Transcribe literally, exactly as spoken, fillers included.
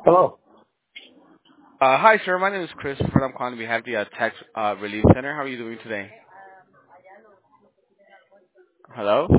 Hello. Uh, hi, sir. My name is Christopher. I'm calling on behalf of the uh, Tax uh, Relief Center. How are you doing today? Hello?